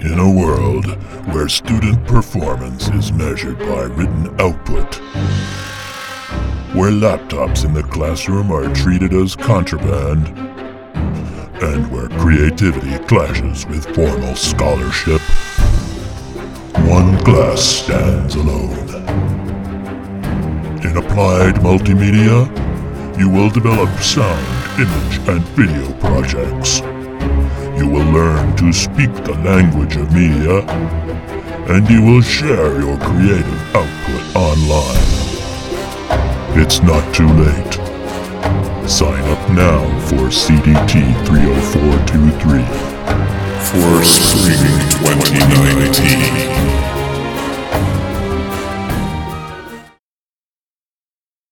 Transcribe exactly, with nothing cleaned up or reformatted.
In a world where student performance is measured by written output, where laptops in the classroom are treated as contraband, and where creativity clashes with formal scholarship, one class stands alone. In Applied Multimedia, you will develop sound, image, and video projects. You will learn to speak the language of media, and you will share your creative output online. It's not too late. Sign up now for C D T three oh four two three. For Spring twenty nineteen.